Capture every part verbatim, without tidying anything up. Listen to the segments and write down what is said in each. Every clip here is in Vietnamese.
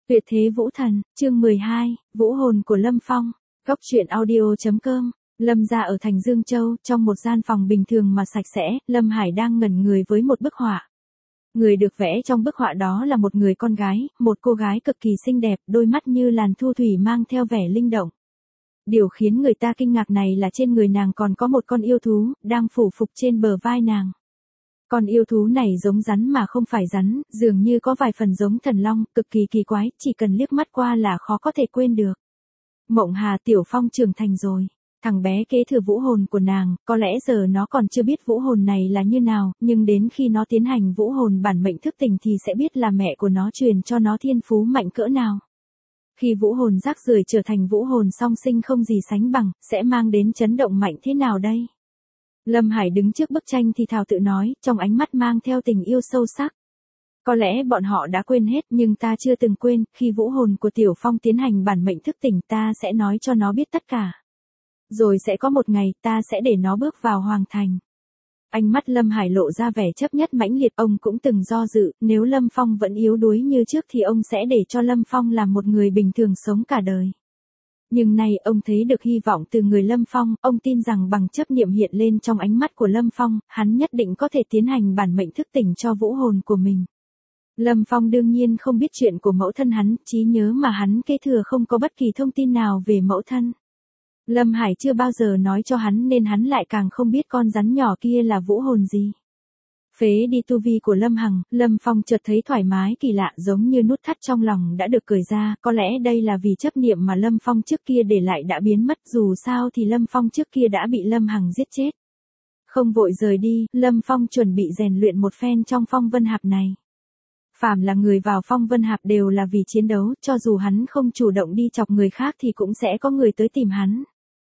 Tuyệt thế vũ thần, chương mười hai, vũ hồn của Lâm Phong. Góc truyện audio.com. Lâm gia ở thành Dương Châu, trong một gian phòng bình thường mà sạch sẽ, Lâm Hải đang ngẩn người với một bức họa. Người được vẽ trong bức họa đó là một người con gái, một cô gái cực kỳ xinh đẹp, đôi mắt như làn thu thủy mang theo vẻ linh động. Điều khiến người ta kinh ngạc này là trên người nàng còn có một con yêu thú, đang phủ phục trên bờ vai nàng. Con yêu thú này giống rắn mà không phải rắn, dường như có vài phần giống thần long, cực kỳ kỳ quái, chỉ cần liếc mắt qua là khó có thể quên được. Mộng Hà Tiểu Phong trưởng thành rồi. Thằng bé kế thừa vũ hồn của nàng, có lẽ giờ nó còn chưa biết vũ hồn này là như nào, nhưng đến khi nó tiến hành vũ hồn bản mệnh thức tỉnh thì sẽ biết là mẹ của nó truyền cho nó thiên phú mạnh cỡ nào. Khi vũ hồn rác rưởi trở thành vũ hồn song sinh không gì sánh bằng, sẽ mang đến chấn động mạnh thế nào đây? Lâm Hải đứng trước bức tranh thì thào tự nói, trong ánh mắt mang theo tình yêu sâu sắc. Có lẽ bọn họ đã quên hết nhưng ta chưa từng quên, khi vũ hồn của Tiểu Phong tiến hành bản mệnh thức tỉnh ta sẽ nói cho nó biết tất cả. Rồi sẽ có một ngày ta sẽ để nó bước vào hoàng thành. Ánh mắt Lâm Hải lộ ra vẻ chấp nhất mãnh liệt, ông cũng từng do dự, nếu Lâm Phong vẫn yếu đuối như trước thì ông sẽ để cho Lâm Phong làm một người bình thường sống cả đời. Nhưng nay ông thấy được hy vọng từ người Lâm Phong, ông tin rằng bằng chấp niệm hiện lên trong ánh mắt của Lâm Phong, hắn nhất định có thể tiến hành bản mệnh thức tỉnh cho vũ hồn của mình. Lâm Phong đương nhiên không biết chuyện của mẫu thân hắn, trí nhớ mà hắn kế thừa không có bất kỳ thông tin nào về mẫu thân. Lâm Hải chưa bao giờ nói cho hắn nên hắn lại càng không biết con rắn nhỏ kia là vũ hồn gì. Phế đi tu vi của Lâm Hằng, Lâm Phong chợt thấy thoải mái kỳ lạ, giống như nút thắt trong lòng đã được cởi ra, có lẽ đây là vì chấp niệm mà Lâm Phong trước kia để lại đã biến mất, dù sao thì Lâm Phong trước kia đã bị Lâm Hằng giết chết. Không vội rời đi, Lâm Phong chuẩn bị rèn luyện một phen trong Phong Vân Hạp này. Phàm là người vào Phong Vân Hạp đều là vì chiến đấu, cho dù hắn không chủ động đi chọc người khác thì cũng sẽ có người tới tìm hắn.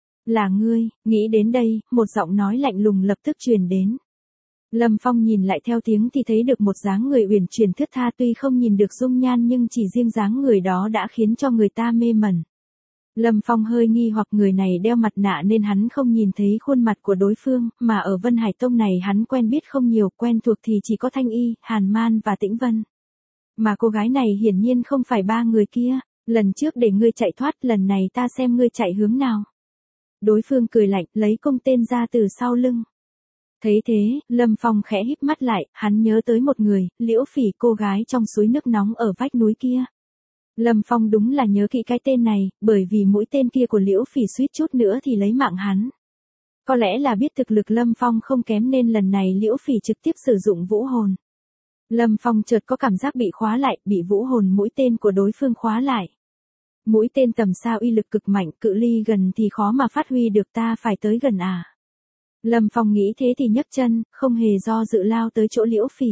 Là ngươi, nghĩ đến đây, một giọng nói lạnh lùng lập tức truyền đến. Lâm Phong nhìn lại theo tiếng thì thấy được một dáng người uyển chuyển thướt tha, tuy không nhìn được dung nhan nhưng chỉ riêng dáng người đó đã khiến cho người ta mê mẩn. Lâm Phong hơi nghi hoặc người này đeo mặt nạ nên hắn không nhìn thấy khuôn mặt của đối phương, mà ở Vân Hải Tông này hắn quen biết không nhiều, quen thuộc thì chỉ có Thanh Y, Hàn Man và Tĩnh Vân. Mà cô gái này hiển nhiên không phải ba người kia, lần trước để ngươi chạy thoát, lần này ta xem ngươi chạy hướng nào. Đối phương cười lạnh, lấy cung tên ra từ sau lưng. Thấy thế, Lâm Phong khẽ híp mắt lại, hắn nhớ tới một người, Liễu Phỉ, cô gái trong suối nước nóng ở vách núi kia. Lâm Phong đúng là nhớ kỹ cái tên này, bởi vì mũi tên kia của Liễu Phỉ suýt chút nữa thì lấy mạng hắn. Có lẽ là biết thực lực Lâm Phong không kém nên lần này Liễu Phỉ trực tiếp sử dụng vũ hồn. Lâm Phong chợt có cảm giác bị khóa lại, bị vũ hồn mũi tên của đối phương khóa lại. Mũi tên tầm xa uy lực cực mạnh, cự ly gần thì khó mà phát huy được, ta phải tới gần à. Lâm Phong nghĩ thế thì nhấc chân, không hề do dự lao tới chỗ Liễu Phỉ.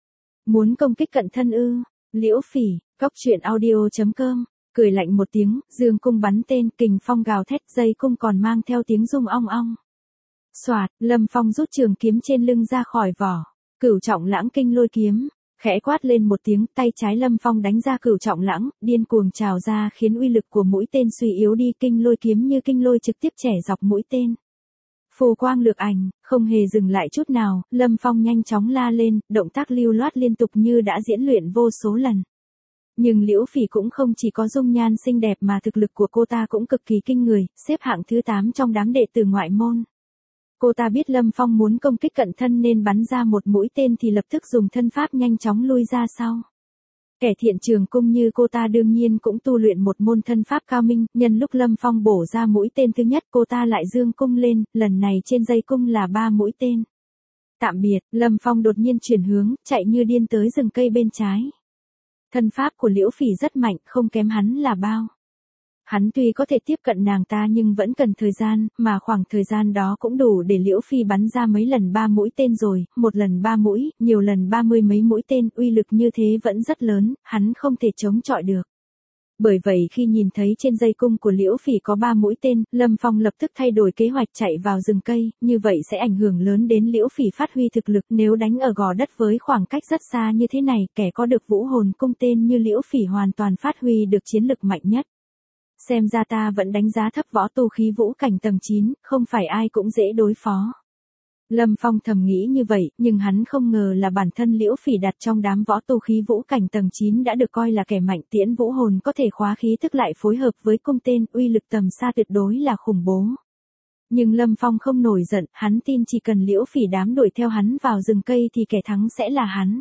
Muốn công kích cận thân ư? Liễu Phỉ, góc truyện audio.com, cười lạnh một tiếng, dương cung bắn tên, kình phong gào thét, dây cung còn mang theo tiếng rung ong ong. Soạt, Lâm Phong rút trường kiếm trên lưng ra khỏi vỏ, Cửu Trọng Lãng Kinh Lôi Kiếm, khẽ quát lên một tiếng, tay trái Lâm Phong đánh ra Cửu Trọng Lãng, điên cuồng trào ra khiến uy lực của mũi tên suy yếu đi, kinh lôi kiếm như kinh lôi trực tiếp chẻ dọc mũi tên. Phù quang lược ảnh, không hề dừng lại chút nào, Lâm Phong nhanh chóng la lên, động tác lưu loát liên tục như đã diễn luyện vô số lần. Nhưng Liễu Phỉ cũng không chỉ có dung nhan xinh đẹp mà thực lực của cô ta cũng cực kỳ kinh người, xếp hạng thứ tám trong đám đệ tử ngoại môn. Cô ta biết Lâm Phong muốn công kích cận thân nên bắn ra một mũi tên thì lập tức dùng thân pháp nhanh chóng lui ra sau. Kẻ thiện trường cung như cô ta đương nhiên cũng tu luyện một môn thân pháp cao minh, nhân lúc Lâm Phong bổ ra mũi tên thứ nhất cô ta lại dương cung lên, lần này trên dây cung là ba mũi tên. Tạm biệt, Lâm Phong đột nhiên chuyển hướng, chạy như điên tới rừng cây bên trái. Thân pháp của Liễu Phỉ rất mạnh, không kém hắn là bao. Hắn tuy có thể tiếp cận nàng ta nhưng vẫn cần thời gian, mà khoảng thời gian đó cũng đủ để Liễu Phi bắn ra mấy lần ba mũi tên rồi, một lần ba mũi, nhiều lần ba mươi mấy mũi tên, uy lực như thế vẫn rất lớn, hắn không thể chống chọi được. Bởi vậy khi nhìn thấy trên dây cung của Liễu Phỉ có ba mũi tên, Lâm Phong lập tức thay đổi kế hoạch chạy vào rừng cây, như vậy sẽ ảnh hưởng lớn đến Liễu Phỉ phát huy thực lực, nếu đánh ở gò đất với khoảng cách rất xa như thế này, kẻ có được vũ hồn cung tên như Liễu Phỉ hoàn toàn phát huy được chiến lực mạnh nhất. Xem ra ta vẫn đánh giá thấp võ tu khí vũ cảnh tầng chín, không phải ai cũng dễ đối phó. Lâm Phong thầm nghĩ như vậy, nhưng hắn không ngờ là bản thân Liễu Phỉ đặt trong đám võ tu khí vũ cảnh tầng chín đã được coi là kẻ mạnh, tiễn vũ hồn có thể khóa khí thức lại phối hợp với cung tên, uy lực tầm xa tuyệt đối là khủng bố. Nhưng Lâm Phong không nổi giận, hắn tin chỉ cần Liễu Phỉ đám đuổi theo hắn vào rừng cây thì kẻ thắng sẽ là hắn.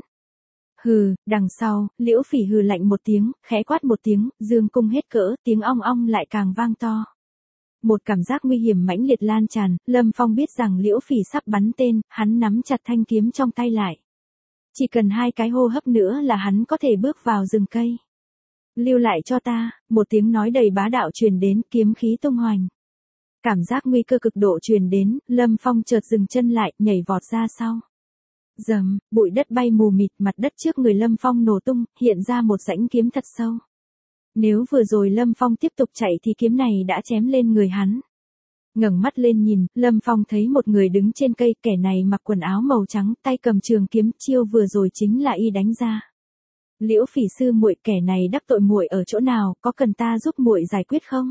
Hừ, đằng sau, Liễu Phỉ hừ lạnh một tiếng, khẽ quát một tiếng, dương cung hết cỡ, tiếng ong ong lại càng vang to. Một cảm giác nguy hiểm mãnh liệt lan tràn, Lâm Phong biết rằng Liễu Phỉ sắp bắn tên, hắn nắm chặt thanh kiếm trong tay lại. Chỉ cần hai cái hô hấp nữa là hắn có thể bước vào rừng cây. Lưu lại cho ta, một tiếng nói đầy bá đạo truyền đến, kiếm khí tung hoành. Cảm giác nguy cơ cực độ truyền đến, Lâm Phong chợt dừng chân lại, nhảy vọt ra sau. Rầm, bụi đất bay mù mịt, mặt đất trước người Lâm Phong nổ tung, hiện ra một rãnh kiếm thật sâu. Nếu vừa rồi Lâm Phong tiếp tục chạy thì kiếm này đã chém lên người hắn. Ngẩng mắt lên nhìn, Lâm Phong thấy một người đứng trên cây, kẻ này mặc quần áo màu trắng, tay cầm trường kiếm, chiêu vừa rồi chính là y đánh ra. Liễu Phỉ sư muội, kẻ này đắc tội muội ở chỗ nào, có cần ta giúp muội giải quyết không?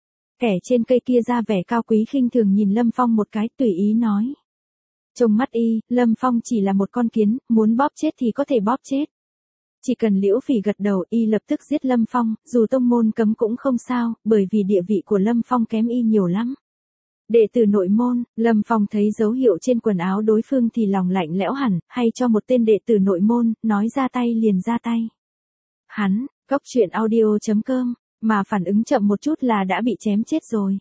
Kẻ trên cây kia ra vẻ cao quý khinh thường nhìn Lâm Phong một cái, tùy ý nói. Trong mắt y, Lâm Phong chỉ là một con kiến, muốn bóp chết thì có thể bóp chết. Chỉ cần Liễu Phỉ gật đầu, y lập tức giết Lâm Phong, dù tông môn cấm cũng không sao, bởi vì địa vị của Lâm Phong kém y nhiều lắm. Đệ tử nội môn, Lâm Phong thấy dấu hiệu trên quần áo đối phương thì lòng lạnh lẽo hẳn, hay cho một tên đệ tử nội môn, nói ra tay liền ra tay. Hắn, cốc truyện audio chấm com, mà phản ứng chậm một chút là đã bị chém chết rồi.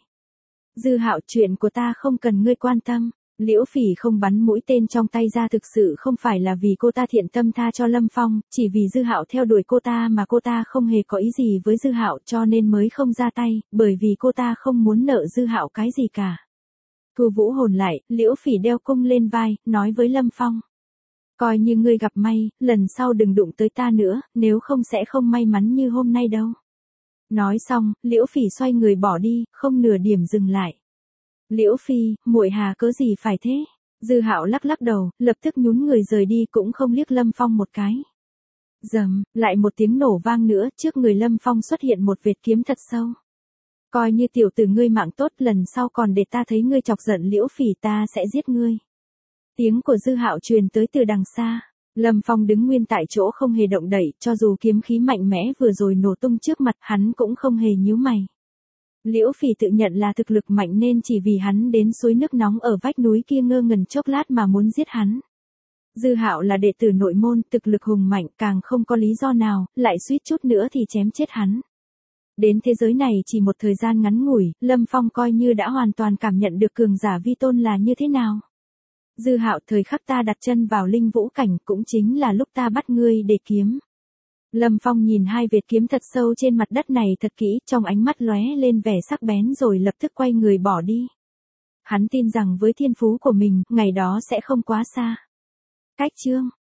Dư Hạo, chuyện của ta không cần ngươi quan tâm. Liễu Phỉ không bắn mũi tên trong tay ra thực sự không phải là vì cô ta thiện tâm tha cho Lâm Phong, chỉ vì Dư Hạo theo đuổi cô ta mà cô ta không hề có ý gì với Dư Hạo cho nên mới không ra tay, bởi vì cô ta không muốn nợ Dư Hạo cái gì cả. Thu vũ hồn lại, Liễu Phỉ đeo cung lên vai, nói với Lâm Phong. Coi như ngươi gặp may, lần sau đừng đụng tới ta nữa, nếu không sẽ không may mắn như hôm nay đâu. Nói xong, Liễu Phỉ xoay người bỏ đi, không nửa điểm dừng lại. Liễu Phi, muội hà cớ gì phải thế? Dư Hạo lắc lắc đầu, lập tức nhún người rời đi cũng không liếc Lâm Phong một cái. Rầm, lại một tiếng nổ vang nữa, trước người Lâm Phong xuất hiện một vệt kiếm thật sâu. Coi như tiểu tử ngươi mạng tốt, lần sau còn để ta thấy ngươi chọc giận Liễu Phỉ ta sẽ giết ngươi. Tiếng của Dư Hạo truyền tới từ đằng xa. Lâm Phong đứng nguyên tại chỗ không hề động đậy, cho dù kiếm khí mạnh mẽ vừa rồi nổ tung trước mặt hắn cũng không hề nhíu mày. Liễu Phỉ tự nhận là thực lực mạnh nên chỉ vì hắn đến suối nước nóng ở vách núi kia ngơ ngẩn chốc lát mà muốn giết hắn. Dư Hạo là đệ tử nội môn, thực lực hùng mạnh, càng không có lý do nào, lại suýt chút nữa thì chém chết hắn. Đến thế giới này chỉ một thời gian ngắn ngủi, Lâm Phong coi như đã hoàn toàn cảm nhận được cường giả vi tôn là như thế nào. Dư Hạo, thời khắc ta đặt chân vào linh vũ cảnh cũng chính là lúc ta bắt ngươi để kiếm. Lâm Phong nhìn hai vệt kiếm thật sâu trên mặt đất này thật kỹ, trong ánh mắt lóe lên vẻ sắc bén rồi lập tức quay người bỏ đi. Hắn tin rằng với thiên phú của mình, ngày đó sẽ không quá xa. Cách chương